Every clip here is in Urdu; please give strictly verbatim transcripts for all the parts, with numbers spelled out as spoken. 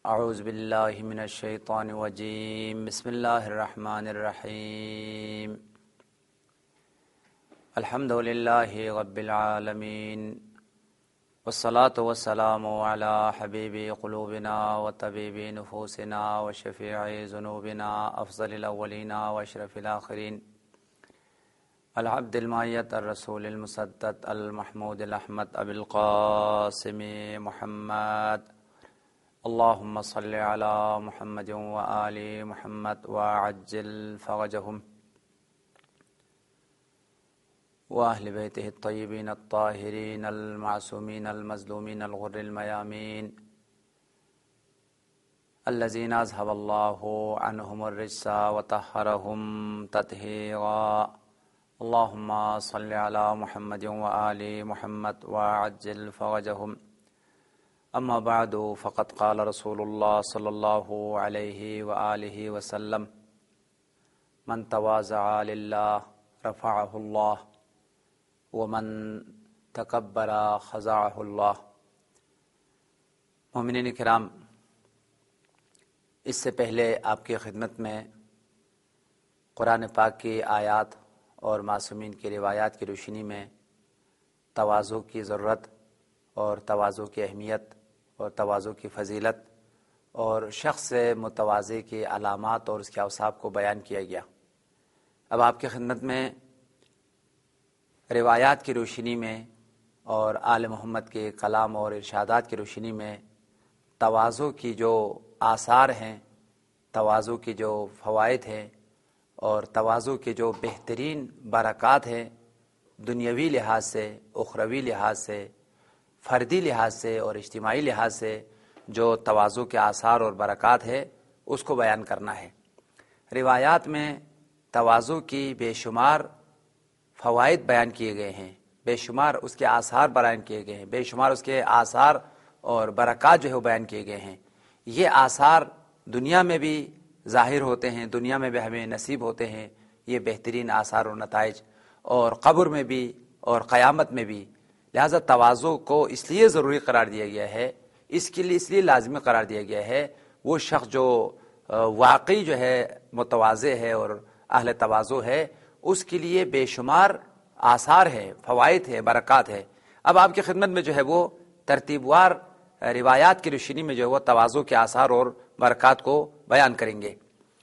اعوذ باللہ من الشیطان الرجیم بسم اللہ الرحمن الرحیم الحمد للہ رب العالمین والصلاة والسلام علی حبیب قلوبنا وطبیب نفوسنا وشفیع ذنوبنا افضل الاولین واشرف الآخرین العبد المعیت الرسول المسدد المحمود الاحمد ابی القاسم محمد اللهم صل على محمد وآل محمد وعجل فرجهم وأهل بيته الطيبين الطاهرين المعصومين المظلومين الغر الميامين الذين أذهب الله عنهم الرجس وطهرهم تطهيرا اللهم صل على محمد وآل محمد وعجل فرجهم اما بعد فقد قال رسول اللہ صلی اللہ علیہ وآلہ وسلم من تواضع للہ رفعہ اللہ ومن تکبر خضعہ اللہ۔ مومنین کرام، اس سے پہلے آپ کی خدمت میں قرآن پاک کی آیات اور معصومین کی روایات کی روشنی میں تواضع کی ضرورت اور تواضع کی اہمیت اور تواضع کی فضیلت اور شخص متواضع کی علامات اور اس کے اوصاف کو بیان کیا گیا۔ اب آپ کی خدمت میں روایات کی روشنی میں اور آل محمد کے کلام اور ارشادات کی روشنی میں تواضع کی جو آثار ہیں، تواضع کی جو فوائد ہیں اور تواضع کے جو بہترین برکات ہیں، دنیاوی لحاظ سے، اخروی لحاظ سے، فردی لحاظ سے اور اجتماعی لحاظ سے جو تواضع کے آثار اور برکات ہے، اس کو بیان کرنا ہے۔ روایات میں تواضع کی بے شمار فوائد بیان کیے گئے ہیں، بے شمار اس کے آثار بیان کیے گئے ہیں، بے شمار اس کے آثار اور برکات جو ہے وہ بیان کیے گئے ہیں۔ یہ آثار دنیا میں بھی ظاہر ہوتے ہیں، دنیا میں بھی ہمیں نصیب ہوتے ہیں یہ بہترین آثار اور نتائج، اور قبر میں بھی اور قیامت میں بھی۔ لہذا تواضع کو اس لیے ضروری قرار دیا گیا ہے، اس کے لیے اس لیے لازمی قرار دیا گیا ہے، وہ شخص جو واقعی جو ہے متواضع ہے اور اہل تواضع ہے، اس کے لیے بے شمار آثار ہے، فوائد ہے، برکات ہے۔ اب آپ کی خدمت میں جو ہے وہ ترتیب وار روایات کی روشنی میں جو ہے وہ تواضع کے آثار اور برکات کو بیان کریں گے۔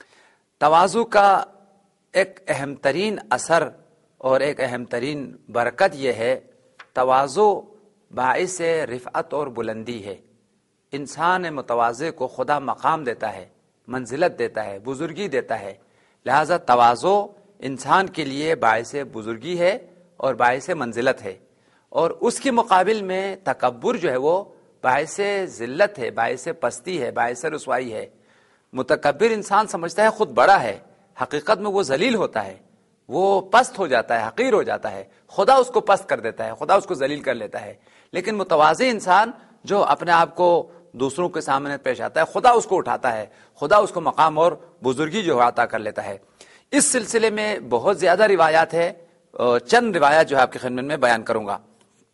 تواضع کا ایک اہم ترین اثر اور ایک اہم ترین برکت یہ ہے، تواضع باعث رفعت اور بلندی ہے۔ انسان متواضع کو خدا مقام دیتا ہے، منزلت دیتا ہے، بزرگی دیتا ہے۔ لہذا تواضع انسان کے لیے باعث بزرگی ہے اور باعث منزلت ہے، اور اس کے مقابل میں تکبر جو ہے وہ باعث ذلت ہے، باعث پستی ہے، باعث رسوائی ہے۔ متکبر انسان سمجھتا ہے خود بڑا ہے، حقیقت میں وہ ذلیل ہوتا ہے، وہ پست ہو جاتا ہے، حقیر ہو جاتا ہے، خدا اس کو پست کر دیتا ہے، خدا اس کو ذلیل کر لیتا ہے۔ لیکن متواضع انسان جو اپنے آپ کو دوسروں کے سامنے پیش آتا ہے، خدا اس کو اٹھاتا ہے، خدا اس کو مقام اور بزرگی جو عطا کر لیتا ہے۔ اس سلسلے میں بہت زیادہ روایات ہے، چند روایات جو ہے آپ کی خدمت میں بیان کروں گا۔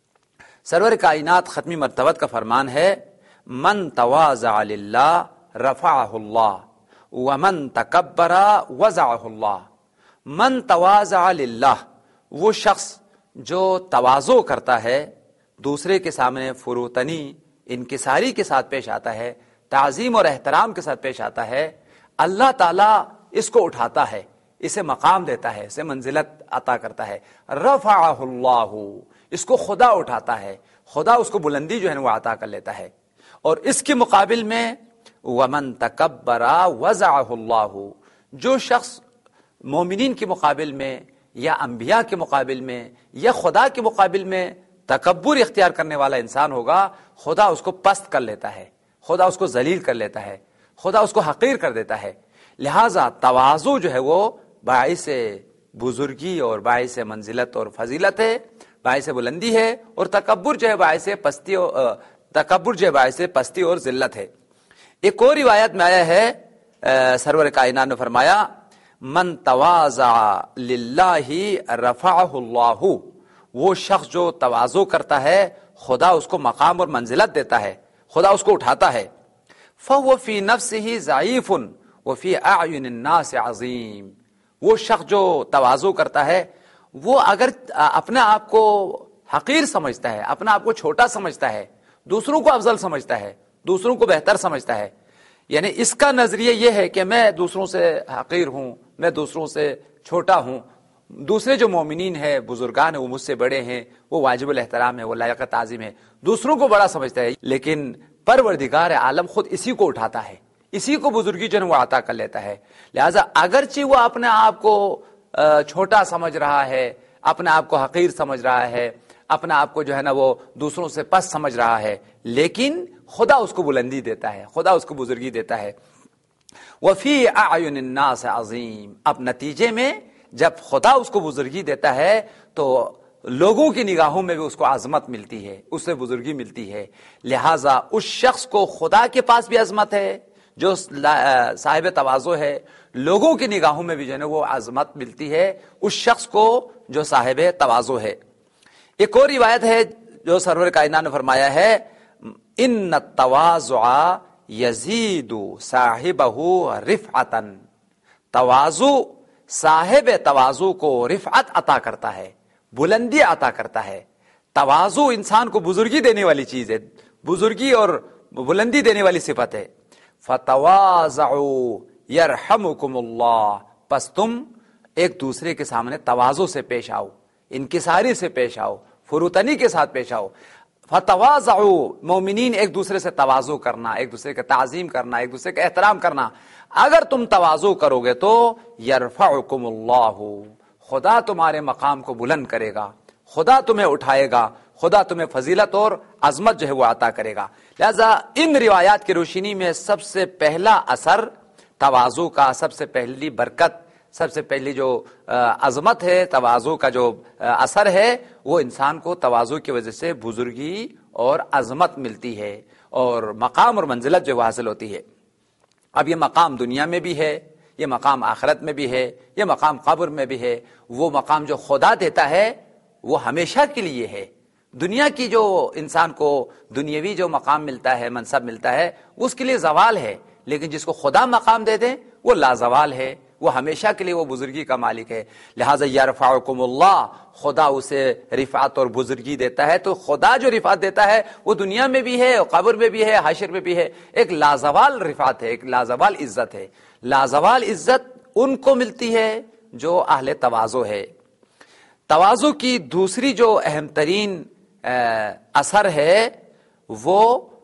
سرور کائنات ختمی مرتبت کا فرمان ہے، من تواضع للہ رفعہ اللہ ومن تکبر وضعہ اللہ۔ من تواضع للہ، وہ شخص جو تواضع کرتا ہے، دوسرے کے سامنے فروتنی انکساری کے ساتھ پیش آتا ہے، تعظیم اور احترام کے ساتھ پیش آتا ہے، اللہ تعالیٰ اس کو اٹھاتا ہے، اسے مقام دیتا ہے، اسے منزلت عطا کرتا ہے۔ رفعہ اللہ، اس کو خدا اٹھاتا ہے، خدا اس کو بلندی جو ہے وہ عطا کر لیتا ہے۔ اور اس کے مقابل میں ومن تکبر وضعہ اللہ، جو شخص مومنین کے مقابل میں یا انبیاء کے مقابل میں یا خدا کے مقابل میں تکبر اختیار کرنے والا انسان ہوگا، خدا اس کو پست کر لیتا ہے، خدا اس کو ذلیل کر لیتا ہے، خدا اس کو حقیر کر دیتا ہے۔ لہٰذا تواضع جو ہے وہ باعث بزرگی اور باعث منزلت اور فضیلت ہے، باعث بلندی ہے، اور تکبر جو ہے باعث پستی اور تکبر جو ہے باعث پستی اور ذلت ہے۔ ایک اور روایت میں آیا ہے، سرور کائنات نے فرمایا، من تواضع للہ رفعہ اللہ، وہ شخص جو تواضع کرتا ہے خدا اس کو مقام اور منزلت دیتا ہے، خدا اس کو اٹھاتا ہے۔ فَهُوَ فِي نَفْسِهِ ضعیف وَفِي أَعْيُنِ النَّاسِ عظیم. وہ شخص جو تواضع کرتا ہے وہ اگر اپنے آپ کو حقیر سمجھتا ہے، اپنا آپ کو چھوٹا سمجھتا ہے، دوسروں کو افضل سمجھتا ہے، دوسروں کو بہتر سمجھتا ہے، یعنی اس کا نظریہ یہ ہے کہ میں دوسروں سے حقیر ہوں، میں دوسروں سے چھوٹا ہوں، دوسرے جو مومنین ہیں، بزرگان ہیں، وہ مجھ سے بڑے ہیں، وہ واجب الاحترام ہے، وہ لائق تعظیم ہے، دوسروں کو بڑا سمجھتا ہے. لیکن پروردگار عالم خود اسی کو اٹھاتا ہے، اسی کو بزرگی جو ہے وہ عطا کر لیتا ہے. لہذا اگرچہ وہ اپنے آپ کو چھوٹا سمجھ رہا ہے، اپنے آپ کو حقیر سمجھ رہا ہے، اپنے آپ کو جو ہے نا وہ دوسروں سے پس سمجھ رہا ہے، لیکن خدا اس کو بلندی دیتا ہے، خدا اس کو بزرگی دیتا ہے. وفی اعین الناس عظیم. اب نتیجے میں جب خدا اس کو بزرگی دیتا ہے تو لوگوں کی نگاہوں میں بھی اس کو عظمت ملتی ہے، اس سے بزرگی ملتی ہے. لہٰذا اس شخص کو خدا کے پاس بھی عظمت ہے جو صاحب تواضع ہے، لوگوں کی نگاہوں میں بھی جو ہے نا وہ عظمت ملتی ہے اس شخص کو جو صاحب تواضع ہے. ایک اور روایت ہے جو سرور کائنات نے فرمایا ہے ان التواضع یزید صاحبہ رفعتا. تواضع صاحب تواضع کو رفعت عطا کرتا ہے، بلندی عطا کرتا ہے. تواضع انسان کو بزرگی دینے والی چیز ہے، بزرگی اور بلندی دینے والی صفت ہے. فتواضعوا یرحمکم اللہ. پس تم ایک دوسرے کے سامنے تواضع سے پیش آؤ، انکساری سے پیش آؤ، فروتنی کے ساتھ پیش آؤ. فتواضعوا، مومنین ایک دوسرے سے تواضع کرنا، ایک دوسرے کا تعظیم کرنا، ایک دوسرے کا احترام کرنا. اگر تم تواضع کرو گے تو یرفعکم اللہ، خدا تمہارے مقام کو بلند کرے گا، خدا تمہیں اٹھائے گا، خدا تمہیں فضیلت اور عظمت جو ہے وہ عطا کرے گا. لہذا ان روایات کی روشنی میں سب سے پہلا اثر تواضع کا، سب سے پہلی برکت، سب سے پہلی جو عظمت ہے تواضع کا، جو اثر ہے وہ انسان کو تواضع کی وجہ سے بزرگی اور عظمت ملتی ہے اور مقام اور منزلت جو حاصل ہوتی ہے. اب یہ مقام دنیا میں بھی ہے، یہ مقام آخرت میں بھی ہے، یہ مقام قبر میں بھی ہے. وہ مقام جو خدا دیتا ہے وہ ہمیشہ کے لیے ہے. دنیا کی جو انسان کو دنیاوی جو مقام ملتا ہے، منصب ملتا ہے، اس کے لیے زوال ہے. لیکن جس کو خدا مقام دے دے وہ لازوال ہے، وہ ہمیشہ کے لیے وہ بزرگی کا مالک ہے. لہٰذا یرفعکم اللہ، خدا اسے رفعت اور بزرگی دیتا ہے. تو خدا جو رفعت دیتا ہے وہ دنیا میں بھی ہے، قبر میں بھی ہے، حشر میں بھی ہے. ایک لازوال رفعت ہے، ایک لازوال عزت ہے. لازوال عزت ان کو ملتی ہے جو اہل تواضع ہے. تواضع کی دوسری جو اہم ترین اثر ہے وہ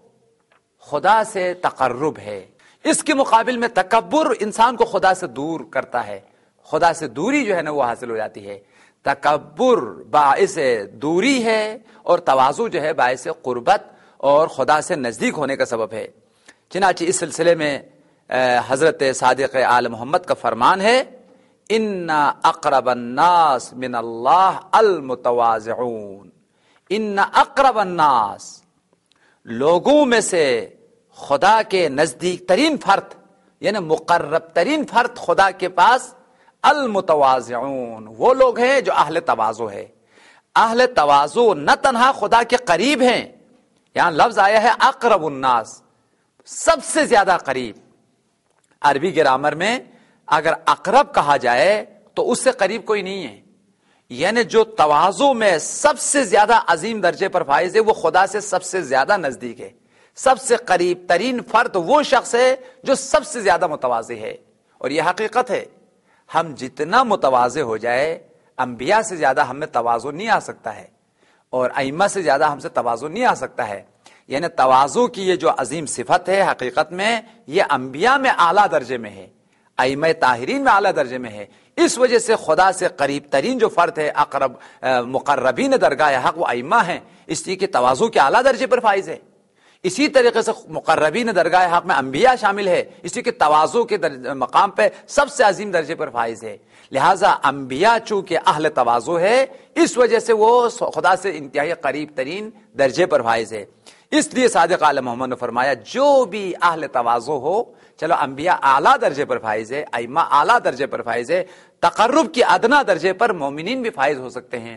خدا سے تقرب ہے. اس کے مقابل میں تکبر انسان کو خدا سے دور کرتا ہے، خدا سے دوری جو ہے نا وہ حاصل ہو جاتی ہے. تکبر باعث دوری ہے اور تواضع جو ہے باعث قربت اور خدا سے نزدیک ہونے کا سبب ہے. چنانچہ اس سلسلے میں حضرت صادق آل محمد کا فرمان ہے ان اقرب الناس من اللہ المتواضعون. ان اقرب الناس، لوگوں میں سے خدا کے نزدیک ترین فرد یعنی مقرب ترین فرد خدا کے پاس المتواضعون، وہ لوگ ہیں جو اہل تواضع ہے. اہل تواضع نہ تنہا خدا کے قریب ہیں، یہاں لفظ آیا ہے اقرب الناس، سب سے زیادہ قریب. عربی گرامر میں اگر اقرب کہا جائے تو اس سے قریب کوئی نہیں ہے، یعنی جو تواضع میں سب سے زیادہ عظیم درجے پر فائز ہے وہ خدا سے سب سے زیادہ نزدیک ہے. سب سے قریب ترین فرد وہ شخص ہے جو سب سے زیادہ متواضع ہے. اور یہ حقیقت ہے، ہم جتنا متواضع ہو جائے، انبیاء سے زیادہ ہم میں تواضع نہیں آ سکتا ہے اور ائمہ سے زیادہ ہم سے تواضع نہیں آ سکتا ہے. یعنی تواضع کی یہ جو عظیم صفت ہے حقیقت میں یہ انبیاء میں اعلیٰ درجے میں ہے، ائمہ طاہرین میں اعلیٰ درجے میں ہے. اس وجہ سے خدا سے قریب ترین جو فرد ہے، اقرب مقربین درگاہ حق، وہ ائمہ ہیں، اس لیے کہ تواضع کے اعلیٰ درجے پر فائز ہے. اسی طریقے سے مقربین درگاہ حق میں انبیاء شامل ہے، اس لیے کہ تواضع کے مقام پہ سب سے عظیم درجے پر فائز ہے. لہٰذا انبیاء چونکہ اہل تواضع ہے اس وجہ سے وہ خدا سے انتہائی قریب ترین درجے پر فائز ہے. اس لیے صادق آل محمد نے فرمایا جو بھی اہل تواضع ہو، چلو انبیاء اعلیٰ درجے پر فائز ہے، ائمہ اعلیٰ درجے پر فائز ہے، تقرب کی ادنا درجے پر مومنین بھی فائز ہو سکتے ہیں.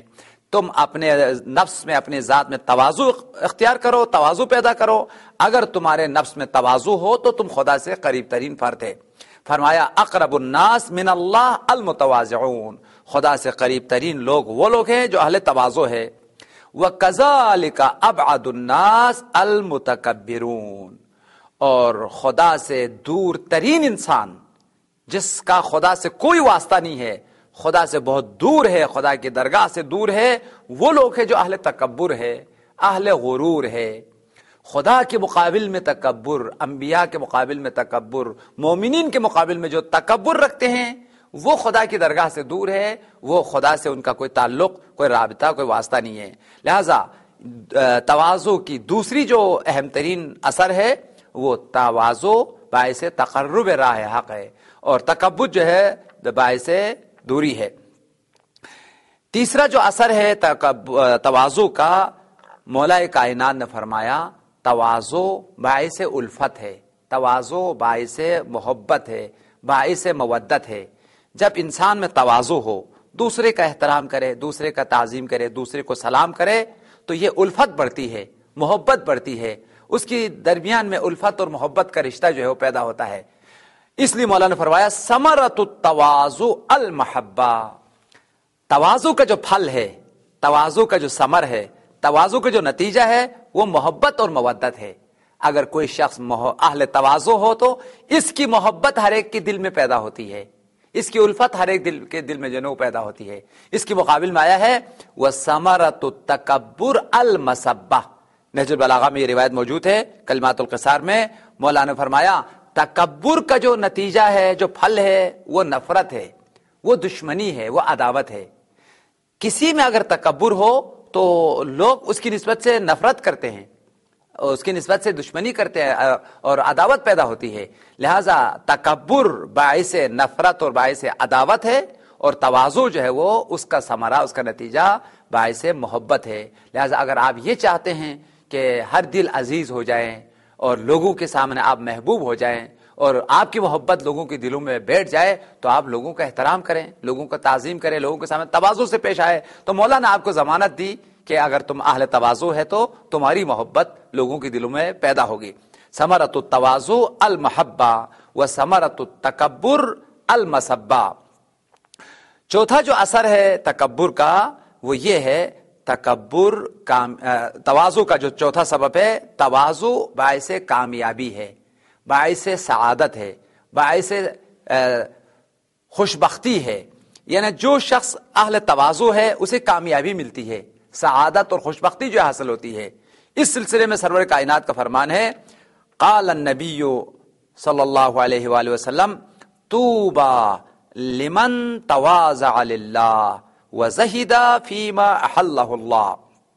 تم اپنے نفس میں اپنے ذات میں تواضع اختیار کرو، تواضع پیدا کرو. اگر تمہارے نفس میں تواضع ہو تو تم خدا سے قریب ترین فرد ہے. فرمایا اقرب الناس من اللہ المتواضعون، خدا سے قریب ترین لوگ وہ لوگ ہیں جو اہل تواضع ہے. وَكَذَلِكَ أَبْعَدُ النَّاسِ الْمُتَكَبِّرُونَ، اور خدا سے دور ترین انسان جس کا خدا سے کوئی واسطہ نہیں ہے، خدا سے بہت دور ہے، خدا کی درگاہ سے دور ہے، وہ لوگ ہیں جو اہل تکبر ہے، اہل غرور ہے. خدا کے مقابل میں تکبر، انبیاء کے مقابل میں تکبر، مومنین کے مقابل میں جو تکبر رکھتے ہیں وہ خدا کی درگاہ سے دور ہے، وہ خدا سے ان کا کوئی تعلق، کوئی رابطہ، کوئی واسطہ نہیں ہے. لہذا تواضع کی دوسری جو اہم ترین اثر ہے وہ تواضع باعث تقرب راہ حق ہے، اور تکبر جو ہے باعث دوری ہے. تیسرا جو اثر ہے تواضع کا، مولا کائنات نے فرمایا تواضع باعث الفت ہے، تواضع باعث محبت ہے، باعث مودت ہے. جب انسان میں تواضع ہو، دوسرے کا احترام کرے، دوسرے کا تعظیم کرے، دوسرے کو سلام کرے، تو یہ الفت بڑھتی ہے، محبت بڑھتی ہے، اس کی درمیان میں الفت اور محبت کا رشتہ جو ہے وہ پیدا ہوتا ہے. اس لیے مولانا نے فرمایا ثمرۃ التواضع المحبہ، تواضع کا جو پھل ہے، تواضع کا جو ثمر ہے، تواضع کا جو نتیجہ ہے وہ محبت اور مودت ہے. اگر کوئی شخص اہل تواضع ہو تو اس کی محبت ہر ایک کے دل میں پیدا ہوتی ہے، اس کی الفت ہر ایک دل کے دل میں جو ہے پیدا ہوتی ہے. اس کے مقابل میں آیا ہے وَثَمَرَةُ التَّكَبُّرِ الْمَسَبَّةِ، نہج البلاغہ میں یہ روایت موجود ہے. کلمات القصار میں مولانا نے فرمایا تکبر کا جو نتیجہ ہے، جو پھل ہے، وہ نفرت ہے، وہ دشمنی ہے، وہ عداوت ہے. کسی میں اگر تکبر ہو تو لوگ اس کی نسبت سے نفرت کرتے ہیں، اس کی نسبت سے دشمنی کرتے ہیں اور عداوت پیدا ہوتی ہے. لہذا تکبر باعث نفرت اور باعث عداوت ہے، اور تواضع جو ہے وہ اس کا ثمرہ، اس کا نتیجہ باعث محبت ہے. لہذا اگر آپ یہ چاہتے ہیں کہ ہر دل عزیز ہو جائیں اور لوگوں کے سامنے آپ محبوب ہو جائیں اور آپ کی محبت لوگوں کے دلوں میں بیٹھ جائے، تو آپ لوگوں کا احترام کریں، لوگوں کا تعظیم کریں، لوگوں کے سامنے تواضع سے پیش آئے. تو مولا نے آپ کو ضمانت دی کہ اگر تم اہل تواضع ہے تو تمہاری محبت لوگوں کے دلوں میں پیدا ہوگی. ثمرۃ التواضع المحبہ و ثمرۃ التکبر المسبہ. چوتھا جو اثر ہے تکبر کا وہ یہ ہے، تکبر کام تواضع کا جو چوتھا سبب ہے، تواضع باعث کامیابی ہے، باعث سعادت ہے، باعث خوشبختی ہے. یعنی جو شخص اہل تواضع ہے اسے کامیابی ملتی ہے، سعادت اور خوشبختی جو حاصل ہوتی ہے. اس سلسلے میں سرور کائنات کا فرمان ہے، قال النبی صلی اللہ علیہ وآلہ وسلم طوبى لمن تواضع للہ وزہد فیما احلہ اللہ.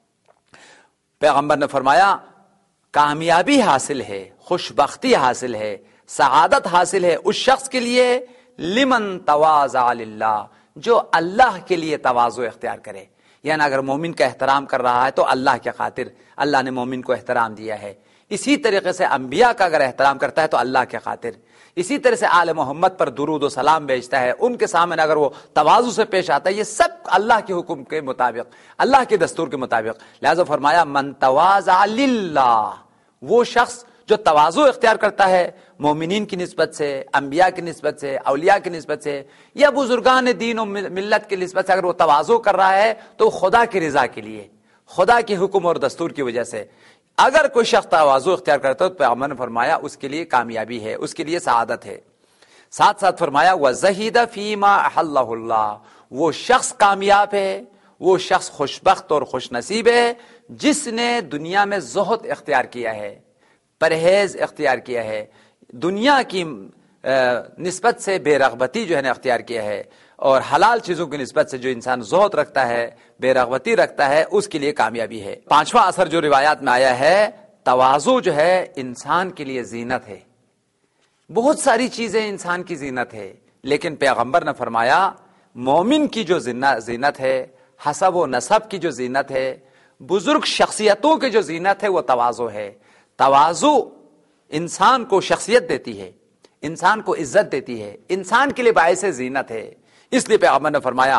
پیغمبر نے فرمایا کامیابی حاصل ہے، خوشبختی حاصل ہے، سعادت حاصل ہے اس شخص کے لیے لمن تواضع للہ، جو اللہ کے لیے تواضع اختیار کرے. یعنی اگر مومن کا احترام کر رہا ہے تو اللہ کے خاطر، اللہ نے مومن کو احترام دیا ہے. اسی طریقے سے انبیاء کا اگر احترام کرتا ہے تو اللہ کے خاطر. اسی طرح سے آل محمد پر درود و سلام بھیجتا ہے، ان کے سامنے اگر وہ تواضع سے پیش آتا ہے، یہ سب اللہ کے حکم کے مطابق، اللہ کے دستور کے مطابق. لہذا فرمایا من تواضع للہ، وہ شخص جو تواضع اختیار کرتا ہے مومنین کی نسبت سے، انبیاء کی نسبت سے، اولیاء کی نسبت سے، یا بزرگان دین و ملت کی نسبت سے اگر وہ تواضع کر رہا ہے تو خدا کی رضا کے لیے، خدا کے حکم اور دستور کی وجہ سے. اگر کوئی شخص تواضع اختیار کرتا ہے تو پیغمبر نے فرمایا اس کے لیے کامیابی ہے، اس کے لیے سعادت ہے. ساتھ ساتھ فرمایا وَزَہِدَ فِيمَا أَحَلَّهُ اللَّهُ، وہ شخص کامیاب ہے، وہ شخص خوشبخت اور خوش نصیب ہے جس نے دنیا میں زہد اختیار کیا ہے، پرہیز اختیار کیا ہے، دنیا کی نسبت سے بے رغبتی جو ہے نا اختیار کیا ہے، اور حلال چیزوں کی نسبت سے جو انسان زہد رکھتا ہے، بے رغبتی رکھتا ہے، اس کے لیے کامیابی ہے. پانچواں اثر جو روایات میں آیا ہے، تواضع جو ہے انسان کے لیے زینت ہے. بہت ساری چیزیں انسان کی زینت ہے، لیکن پیغمبر نے فرمایا مومن کی جو زینت ہے، حسب و نسب کی جو زینت ہے، بزرگ شخصیتوں کی جو زینت ہے وہ تواضع ہے. تواضع انسان کو شخصیت دیتی ہے، انسان کو عزت دیتی ہے، انسان کے لیے باعث زینت ہے. اس لیے پیغمبر نے فرمایا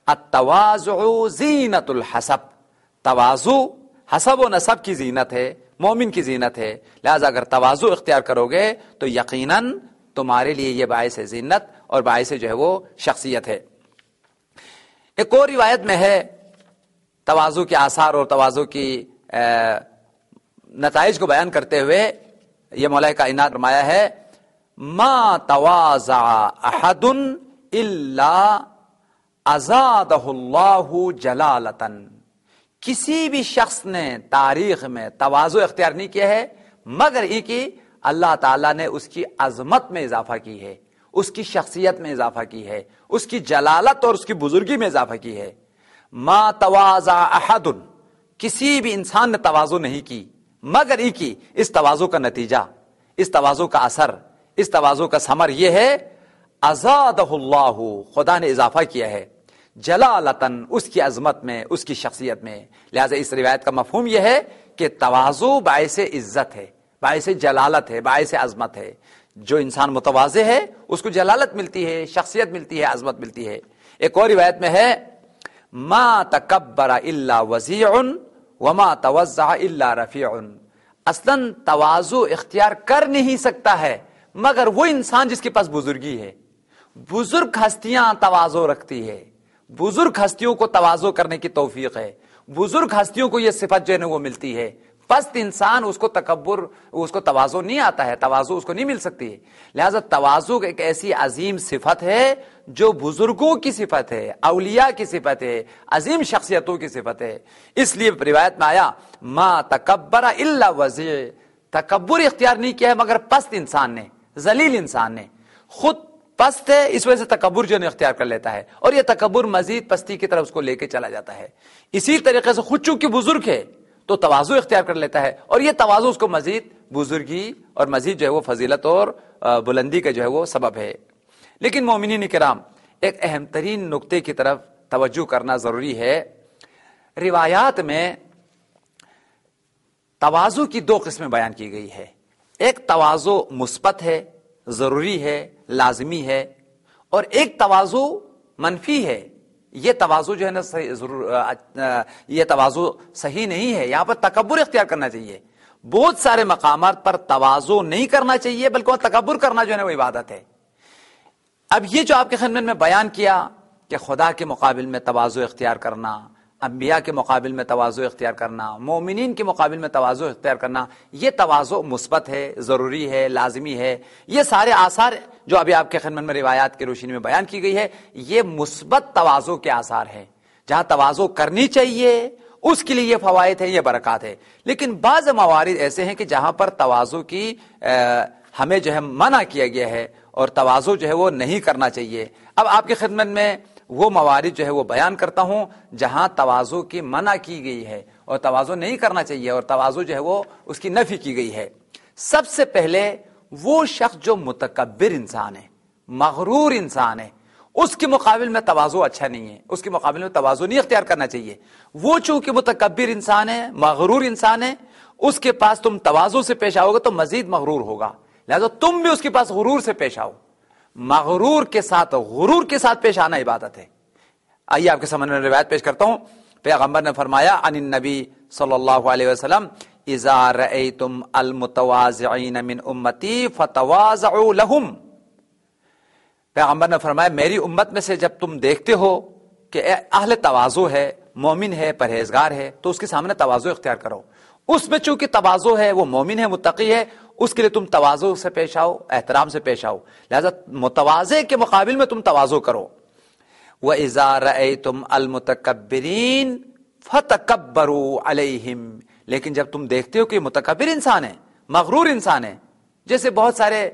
التواضع زینت الحسب، تواضع حسب و نسب کی زینت ہے، مومن کی زینت ہے، لہذا اگر تواضع اختیار کرو گے تو یقیناً تمہارے لیے یہ باعث زینت اور باعث جو ہے وہ شخصیت ہے۔ ایک اور روایت میں ہے تواضع کے آثار اور تواضع کی نتائج کو بیان کرتے ہوئے یہ مولا کائنات فرمایا ہے ما تواضع احد الا ازادہ اللہ جلالۃ، کسی بھی شخص نے تاریخ میں تواضع اختیار نہیں کیا ہے مگر یہ کہ اللہ تعالیٰ نے اس کی عظمت میں اضافہ کی ہے، اس کی شخصیت میں اضافہ کی ہے، اس کی جلالت اور اس کی بزرگی میں اضافہ کی ہے۔ ما تواضع احد، کسی بھی انسان نے تواضع نہیں کی مگر یہ کی اس تواضع کا نتیجہ، اس تواضع کا اثر، اس تواضع کا ثمر یہ ہے ازادہ اللہ، خدا نے اضافہ کیا ہے، جلالتاً، اس کی عظمت میں، اس کی شخصیت میں۔ لہذا اس روایت کا مفہوم یہ ہے کہ تواضع باعث عزت ہے، باعث جلالت ہے، باعث عظمت ہے۔ جو انسان متواضع ہے اس کو جلالت ملتی ہے، شخصیت ملتی ہے، عظمت ملتی ہے۔ ایک اور روایت میں ہے ما تکبر الا وضیع وما توضع الا رفیع، اصلاً تواضع اختیار کر نہیں سکتا ہے مگر وہ انسان جس کے پاس بزرگی ہے۔ بزرگ ہستیاں تواضع رکھتی ہے، بزرگ ہستیوں کو تواضع کرنے کی توفیق ہے، بزرگ ہستیوں کو یہ صفت جو ہے وہ ملتی ہے۔ پست انسان اس کو تکبر، اس کو تواضع نہیں آتا ہے، تواضع اس کو نہیں مل سکتی ہے۔ لہذا تواضع ایک ایسی عظیم صفت ہے جو بزرگوں کی صفت ہے، اولیاء کی صفت ہے، عظیم شخصیتوں کی صفت ہے۔ اس لیے روایت میں آیا ما تکبر الا وضیع، تکبر اختیار نہیں کیا ہے مگر پست انسان نے، ذلیل انسان نے، خود پست ہے اس وجہ سے تکبر جو ہے اختیار کر لیتا ہے، اور یہ تکبر مزید پستی کی طرف اس کو لے کے چلا جاتا ہے۔ اسی طریقے سے خود چونکہ بزرگ ہے تو تواضع اختیار کر لیتا ہے، اور یہ تواضع اس کو مزید بزرگی اور مزید جو ہے وہ فضیلت اور بلندی کا جو ہے وہ سبب ہے۔ لیکن مومنین کرام، ایک اہم ترین نقطے کی طرف توجہ کرنا ضروری ہے۔ روایات میں تواضع کی دو قسمیں بیان کی گئی ہے، ایک تواضع مثبت ہے، ضروری ہے، لازمی ہے، اور ایک تواضع منفی ہے۔ یہ تواضع جو ہے نا ضرور یہ تواضع صحیح نہیں ہے، یہاں پر تکبر اختیار کرنا چاہیے۔ بہت سارے مقامات پر تواضع نہیں کرنا چاہیے بلکہ تکبر کرنا جو ہے نا وہ عبادت ہے۔ اب یہ جو آپ کے خدمت میں بیان کیا کہ خدا کے مقابل میں تواضع اختیار کرنا، انبیاء کے مقابل میں تواضع اختیار کرنا، مومنین کے مقابل میں تواضع اختیار کرنا، یہ تواضع مثبت ہے، ضروری ہے، لازمی ہے۔ یہ سارے آثار جو ابھی آپ کے خدمت میں روایات کی روشنی میں بیان کی گئی ہے یہ مثبت تواضع کے آثار ہیں۔ جہاں تواضع کرنی چاہیے اس کے لیے یہ فوائد ہے، یہ برکات ہے۔ لیکن بعض موارد ایسے ہیں کہ جہاں پر تواضع کی ہمیں جو ہے منع کیا گیا ہے اور تواضع جو ہے وہ نہیں کرنا چاہیے۔ اب آپ کی خدمت میں وہ موارد جو ہے وہ بیان کرتا ہوں جہاں تواضع کی منع کی گئی ہے اور تواضع نہیں کرنا چاہیے اور تواضع جو ہے وہ اس کی نفی کی گئی ہے۔ سب سے پہلے وہ شخص جو متکبر انسان ہے، مغرور انسان ہے، اس کے مقابل میں تواضع اچھا نہیں ہے، اس کے مقابل میں تواضع نہیں اختیار کرنا چاہیے۔ وہ چونکہ متکبر انسان ہے، مغرور انسان ہے، اس کے پاس تم تواضع سے پیش آؤ گے تو مزید مغرور ہوگا، لہذا تم بھی اس کے پاس غرور سے پیش آؤ۔ مغرور کے ساتھ غرور کے ساتھ پیش آنا عبادت ہے۔ آئیے آپ کے سامنے میں روایت پیش کرتا ہوں۔ پیغمبر نے فرمایا عن النبی صلی اللہ علیہ وسلم اذا رأیتم المتواضعین من امتی فتواضعوا لهم، پیغمبر نے فرمایا میری امت میں سے جب تم دیکھتے ہو کہ اہل تواضع ہے، مومن ہے، پرہیزگار ہے، تو اس کے سامنے تواضع اختیار کرو۔ اس میں چونکہ تواضع ہے، وہ مومن ہے، متقی ہے، اس کے لیے تم تواضع سے پیش آؤ، احترام سے پیش آؤ، لہذا متواضع کے مقابل میں تم تواضع کرو۔ وَإِذَا رَأَيْتُمْ الْمُتَكَبِّرِينَ فَتَكَبَّرُوا عَلَيْهِمْ، لیکن جب تم دیکھتے ہو کہ متکبر انسان ہے، مغرور انسان ہے، جیسے بہت سارے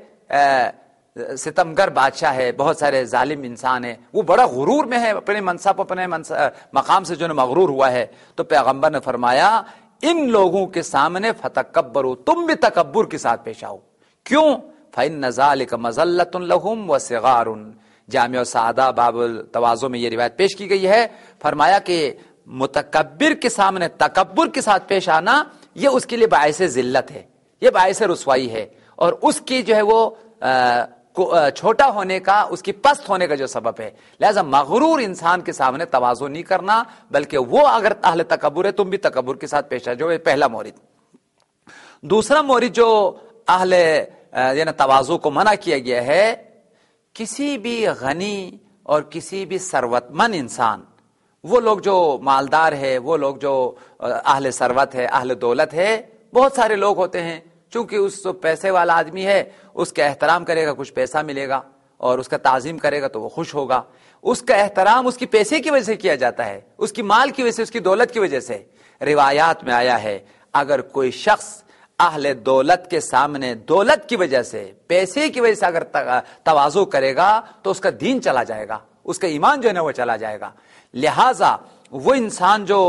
ستمگر بادشاہ ہے، بہت سارے ظالم انسان ہے، وہ بڑا غرور میں ہے، اپنے منصب اپنے مقام سے جو ہے مغرور ہوا ہے، تو پیغمبر نے فرمایا ان لوگوں کے سامنے فتکبروا، تم بھی تکبر کے ساتھ پیش آؤ۔ کیوں؟ فإن ذلک مذلۃ لهم وصغار، جامع السعادہ باب التواضع میں یہ روایت پیش کی گئی ہے۔ فرمایا کہ متکبر کے سامنے تکبر کے ساتھ پیش آنا یہ اس کے لیے باعث ذلت ہے، یہ باعث رسوائی ہے، اور اس کی جو ہے وہ چھوٹا ہونے کا، اس کی پست ہونے کا جو سبب ہے. لہذا مغرور انسان کے سامنے تواضع نہیں کرنا، بلکہ وہ اگر اہل تکبر ہے تم بھی تکبر کے ساتھ پیش آ جاؤ. پہلا مورد. دوسرا مورد جو اہل یعنی تواضع کو منع کیا گیا ہے، کسی بھی غنی اور کسی بھی ثروت مند انسان، وہ لوگ جو مالدار ہے، وہ لوگ جو اہل ثروت ہے، اہل دولت ہے، بہت سارے لوگ ہوتے ہیں، چونکہ اس پیسے والا آدمی ہے، اس کا احترام کرے گا کچھ پیسہ ملے گا، اور اس کا تعظیم کرے گا تو وہ خوش ہوگا. اس کا احترام اس کی پیسے کی وجہ سے کیا جاتا ہے، اس کی مال کی وجہ سے، اس کی دولت کی وجہ سے. روایات میں آیا ہے اگر کوئی شخص اہل دولت کے سامنے دولت کی وجہ سے، پیسے کی وجہ سے اگر تواضع کرے گا تو اس کا دین چلا جائے گا، اس کا ایمان جو ہے نا وہ چلا جائے گا. لہذا وہ انسان جو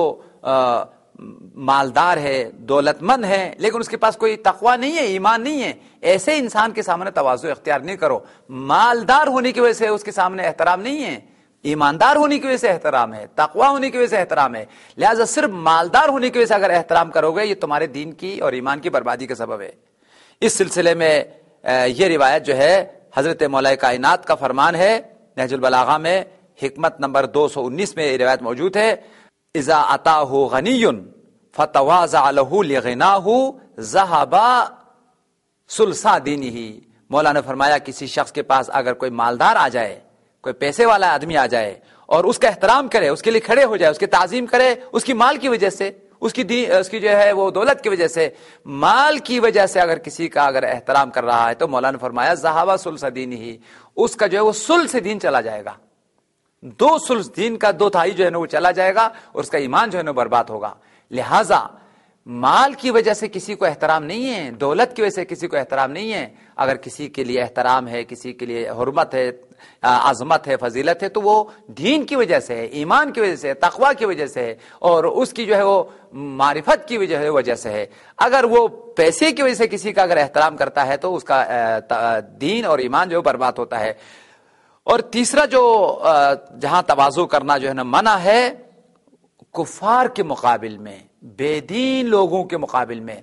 مالدار ہے، دولت مند ہے، لیکن اس کے پاس کوئی تقوی نہیں ہے، ایمان نہیں ہے، ایسے انسان کے سامنے تواضع اختیار نہیں کرو. مالدار ہونے کی وجہ سے اس کے سامنے احترام نہیں ہے، ایماندار ہونے کی وجہ سے احترام ہے، تقوی ہونے کی وجہ سے احترام ہے. لہذا صرف مالدار ہونے کی وجہ سے اگر احترام کرو گے، یہ تمہارے دین کی اور ایمان کی بربادی کا سبب ہے. اس سلسلے میں یہ روایت جو ہے حضرت مولا کائنات کا فرمان ہے، نہج البلاغہ میں حکمت نمبر دو سو انیس میں یہ روایت موجود ہے. اذا اتاہ غنی فتواضع له لغناہ ذهب ثلثا دینہ. مولا نے فرمایا کسی شخص کے پاس اگر کوئی مالدار آ جائے، کوئی پیسے والا آدمی آ جائے اور اس کا احترام کرے، اس کے لیے کھڑے ہو جائے، اس کی تعظیم کرے، اس کی مال کی وجہ سے، اس کی دی اس کی جو ہے وہ دولت کی وجہ سے، مال کی وجہ سے اگر کسی کا اگر احترام کر رہا ہے تو مولا نے فرمایا ذهب ثلث دینہ، اس کا جو ہے وہ ثلث دین چلا جائے گا، دو ثلث دین کا دو تہائی جو ہے نا وہ چلا جائے گا، اور اس کا ایمان جو ہے نا برباد ہوگا. لہذا مال کی وجہ سے کسی کو احترام نہیں ہے، دولت کی وجہ سے کسی کو احترام نہیں ہے. اگر کسی کے لیے احترام ہے، کسی کے لیے حرمت ہے، عظمت ہے، فضیلت ہے، تو وہ دین کی وجہ سے ہے، ایمان کی وجہ سے ہے، تقوی کی وجہ سے ہے، اور اس کی جو ہے وہ معرفت کی وجہ وجہ سے ہے. اگر وہ پیسے کی وجہ سے کسی کا اگر احترام کرتا ہے تو اس کا دین اور ایمان جو برباد ہوتا ہے. اور تیسرا جو جہاں تواضع کرنا جو ہے نا منع ہے، کفار کے مقابل میں، بے دین لوگوں کے مقابل میں.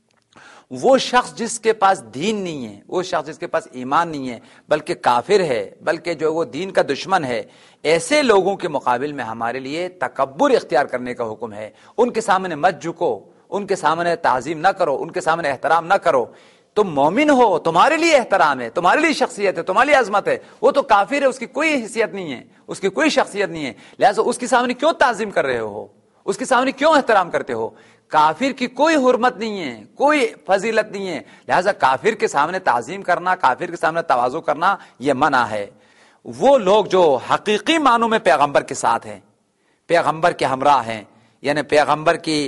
وہ شخص جس کے پاس دین نہیں ہے، وہ شخص جس کے پاس ایمان نہیں ہے، بلکہ کافر ہے، بلکہ جو وہ دین کا دشمن ہے، ایسے لوگوں کے مقابل میں ہمارے لیے تکبر اختیار کرنے کا حکم ہے. ان کے سامنے مت جھکو، ان کے سامنے تعظیم نہ کرو، ان کے سامنے احترام نہ کرو. تم مومن ہو، تمہارے لیے احترام ہے، تمہارے لیے شخصیت ہے، تمہارے لیے عظمت ہے. وہ تو کافر ہے، اس کی کوئی حیثیت نہیں ہے، اس کی کوئی شخصیت نہیں ہے. لہذا اس کے سامنے کیوں تعظیم کر رہے ہو، اس کے سامنے کیوں احترام کرتے ہو؟ کافر کی کوئی حرمت نہیں ہے، کوئی فضیلت نہیں ہے. لہذا کافر کے سامنے تعظیم کرنا، کافر کے سامنے تواضع کرنا یہ منع ہے. وہ لوگ جو حقیقی معنوں میں پیغمبر کے ساتھ ہیں، پیغمبر کے ہمراہ ہیں، یعنی پیغمبر کی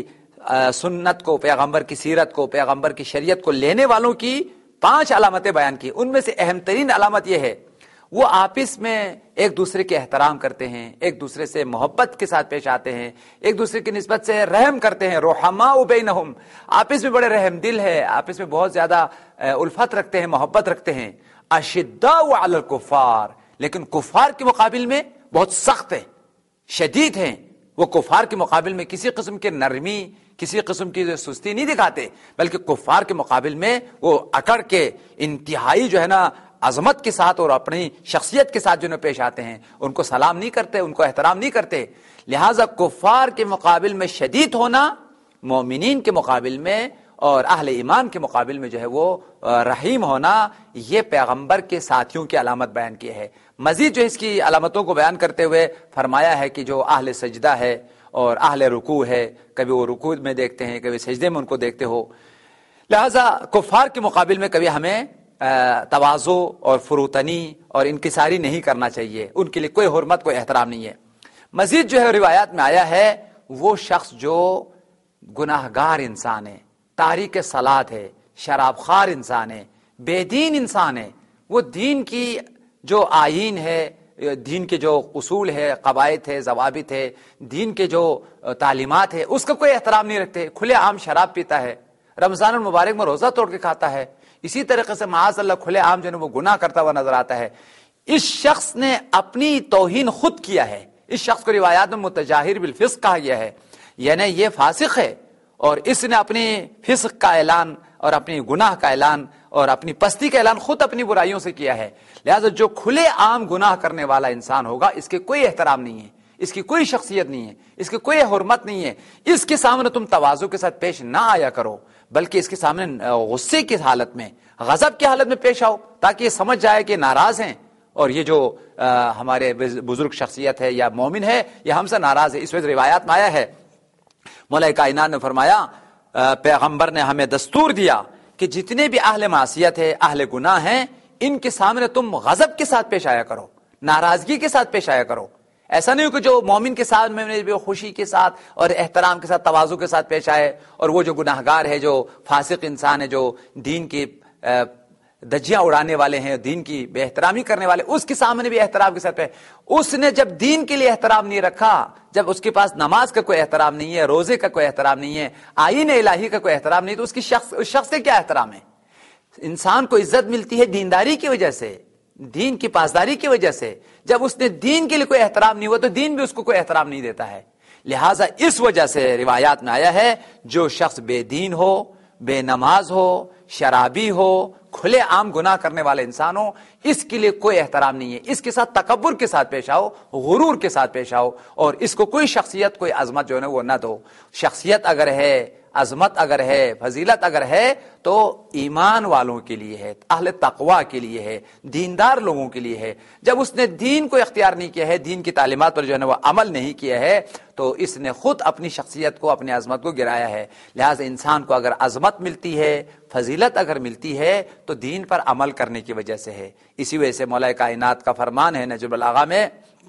سنت کو، پیغمبر کی سیرت کو، پیغمبر کی شریعت کو لینے والوں کی پانچ علامتیں بیان کی. ان میں سے اہم ترین علامت یہ ہے وہ آپس میں ایک دوسرے کے احترام کرتے ہیں، ایک دوسرے سے محبت کے ساتھ پیش آتے ہیں، ایک دوسرے کی نسبت سے رحم کرتے ہیں. رحماء بینہم، آپس میں بڑے رحم دل ہے، آپس میں بہت زیادہ الفت رکھتے ہیں، محبت رکھتے ہیں. اشداء علی الکفار، لیکن کفار کے مقابل میں بہت سخت ہیں، شدید ہیں. وہ کفار کے مقابل میں کسی قسم کے نرمی، کسی قسم کی سستی نہیں دکھاتے، بلکہ کفار کے مقابل میں وہ اکڑ کے انتہائی جو ہے نا عظمت کے ساتھ اور اپنی شخصیت کے ساتھ جو پیش آتے ہیں. ان کو سلام نہیں کرتے، ان کو احترام نہیں کرتے. لہٰذا کفار کے مقابل میں شدید ہونا، مومنین کے مقابل میں اور اہل ایمان کے مقابل میں جو ہے وہ رحیم ہونا، یہ پیغمبر کے ساتھیوں کی علامت بیان کی ہے. مزید جو اس کی علامتوں کو بیان کرتے ہوئے فرمایا ہے کہ جو اہل سجدہ ہے اور اہل رکوع ہے، کبھی وہ رکوع میں دیکھتے ہیں، کبھی سجدے میں ان کو دیکھتے ہو. لہذا کفار کے مقابل میں کبھی ہمیں تواضع اور فروتنی اور انکساری نہیں کرنا چاہیے. ان کے لیے کوئی حرمت، کوئی احترام نہیں ہے. مزید جو ہے روایات میں آیا ہے وہ شخص جو گناہگار انسان ہے، تاریک صلاۃ ہے، شراب خوار انسان ہے، بے دین انسان ہے، وہ دین کی جو آئین ہے، دین کے جو اصول ہے، قواعد ہے، ضوابط ہے، دین کے جو تعلیمات ہے، اس کا کوئی احترام نہیں رکھتے، کھلے عام شراب پیتا ہے، رمضان المبارک میں روزہ توڑ کے کھاتا ہے، اسی طریقے سے معاذ اللہ کھلے عام جو ہے وہ گناہ کرتا ہوا نظر آتا ہے. اس شخص نے اپنی توہین خود کیا ہے. اس شخص کو روایات میں متجاہر بالفسق کہا گیا ہے، یعنی یہ فاسق ہے اور اس نے اپنی فسق کا اعلان اور اپنی گناہ کا اعلان اور اپنی پستی کا اعلان خود اپنی برائیوں سے کیا ہے. لہذا جو کھلے عام گناہ کرنے والا انسان ہوگا اس کے کوئی احترام نہیں ہے, اس کی کوئی شخصیت نہیں ہے, اس کی کوئی حرمت نہیں ہے. اس کے سامنے تم تواضع کے ساتھ پیش نہ آیا کرو, بلکہ اس کے سامنے غصے کی حالت میں, غضب کی حالت میں پیش آؤ, تاکہ یہ سمجھ جائے کہ ناراض ہیں اور یہ جو ہمارے بزرگ شخصیت ہے یا مومن ہے یہ ہم سے ناراض ہے. اس وجہ روایات میں آیا ہے, مولا کائنات نے فرمایا پیغمبر نے ہمیں دستور دیا کہ جتنے بھی اہل معصیت ہے, اہل گناہ ہیں, ان کے سامنے تم غضب کے ساتھ پیش آیا کرو, ناراضگی کے ساتھ پیش آیا کرو. ایسا نہیں ہو کہ جو مومن کے ساتھ میں بھی خوشی کے ساتھ اور احترام کے ساتھ تواضع کے ساتھ پیش آئے, اور وہ جو گناہگار ہے, جو فاسق انسان ہے, جو دین کی دجیاں اڑانے والے ہیں, دین کی بے احترامی کرنے والے, اس کے سامنے بھی احترام کے ساتھ پیش. اس نے جب دین کے لیے احترام نہیں رکھا, جب اس کے پاس نماز کا کوئی احترام نہیں ہے, روزے کا کوئی احترام نہیں ہے, آئین الہی کا کوئی احترام نہیں, تو اس کی شخص اس شخص سے کیا احترام ہے؟ انسان کو عزت ملتی ہے دینداری کی وجہ سے, دین کی پاسداری کی وجہ سے. جب اس نے دین کے لیے کوئی احترام نہیں ہوا تو دین بھی اس کو کوئی احترام نہیں دیتا ہے. لہٰذا اس وجہ سے روایات میں آیا ہے جو شخص بے دین ہو, بے نماز ہو, شرابی ہو, کھلے عام گناہ کرنے والے انسان ہو, اس کے لیے کوئی احترام نہیں ہے. اس کے ساتھ تکبر کے ساتھ پیش آؤ, غرور کے ساتھ پیش آؤ, اور اس کو کوئی شخصیت, کوئی عظمت جو ہے وہ نہ دو. شخصیت اگر ہے, عظمت اگر ہے, فضیلت اگر ہے تو ایمان والوں کے لیے ہے, اہل تقوی کے لیے ہے, دیندار لوگوں کے لیے ہے. جب اس نے دین کو اختیار نہیں کیا ہے, دین کی تعلیمات پر جو ہے وہ عمل نہیں کیا ہے, تو اس نے خود اپنی شخصیت کو, اپنی عظمت کو گرایا ہے. لہٰذا انسان کو اگر عظمت ملتی ہے, فضیلت اگر ملتی ہے تو دین پر عمل کرنے کی وجہ سے ہے. اسی وجہ سے مولا کائنات کا فرمان ہے نجم البلاغہ میں,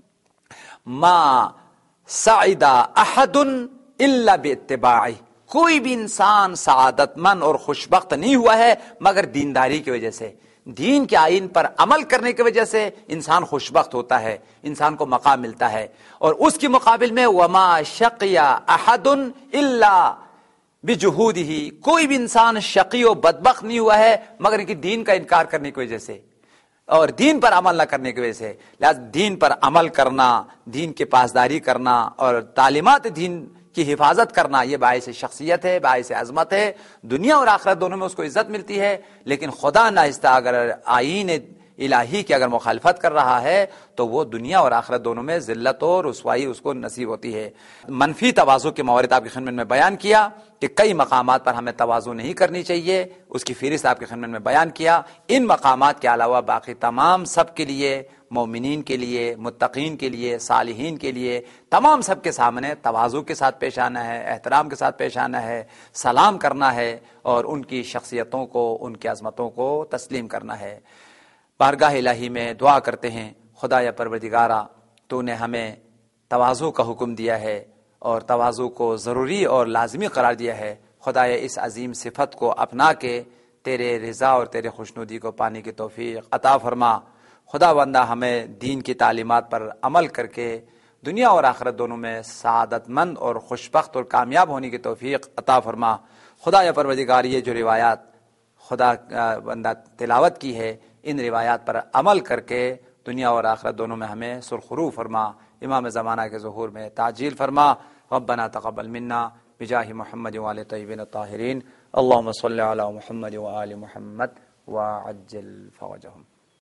ما سعد احد الا باتباعہ, کوئی بھی انسان سعادت مند اور خوشبخت نہیں ہوا ہے مگر دینداری کی وجہ سے. دین کے آئین پر عمل کرنے کی وجہ سے انسان خوشبخت ہوتا ہے, انسان کو مقام ملتا ہے. اور اس کے مقابل میں وما شقی احد الا بجہودہ, کوئی بھی انسان شقی و بدبخت نہیں ہوا ہے مگر ان کی دین کا انکار کرنے کی وجہ سے اور دین پر عمل نہ کرنے کی وجہ سے. لہذا دین پر عمل کرنا, دین کی پاسداری کرنا اور تعلیمات دین کی حفاظت کرنا یہ باعث شخصیت ہے, باعث عظمت ہے. دنیا اور آخرت دونوں میں اس کو عزت ملتی ہے. لیکن خدا ناہستہ اگر آئین الہی کی اگر مخالفت کر رہا ہے تو وہ دنیا اور آخرت دونوں میں ذلت اور رسوائی اس کو نصیب ہوتی ہے. منفی تواضع کے موارد آپ کی خدمت میں بیان کیا کہ کئی مقامات پر ہمیں تواضع نہیں کرنی چاہیے, اس کی فہرست آپ کی خدمت میں بیان کیا. ان مقامات کے علاوہ باقی تمام سب کے لیے, مومنین کے لیے, متقین کے لیے, صالحین کے لیے, تمام سب کے سامنے تواضع کے ساتھ پیش آنا ہے, احترام کے ساتھ پیش آنا ہے, سلام کرنا ہے اور ان کی شخصیتوں کو, ان کی عظمتوں کو تسلیم کرنا ہے. بارگاہ الہی میں دعا کرتے ہیں, خدا یا پروردگارا تو نے ہمیں تواضع کا حکم دیا ہے اور تواضع کو ضروری اور لازمی قرار دیا ہے. خدا یا اس عظیم صفت کو اپنا کے تیرے رضا اور تیرے خوشنودی کو پانے کی توفیق عطا فرما. خدا بندہ ہمیں دین کی تعلیمات پر عمل کر کے دنیا اور آخرت دونوں میں سعادت مند اور خوشبخت اور کامیاب ہونے کی توفیق عطا فرما. خدا یا پروردگار یہ جو روایات خدا بندہ تلاوت کی ہے, ان روایات پر عمل کر کے دنیا اور آخرت دونوں میں ہمیں سرخرو فرما. امام زمانہ کے ظہور میں تعجیل فرما. ربنا تقبل منا بجاہ محمد وآل طیبین الطاہرین. اللہم صلی علی محمد وآل محمد وعجل فرجہم.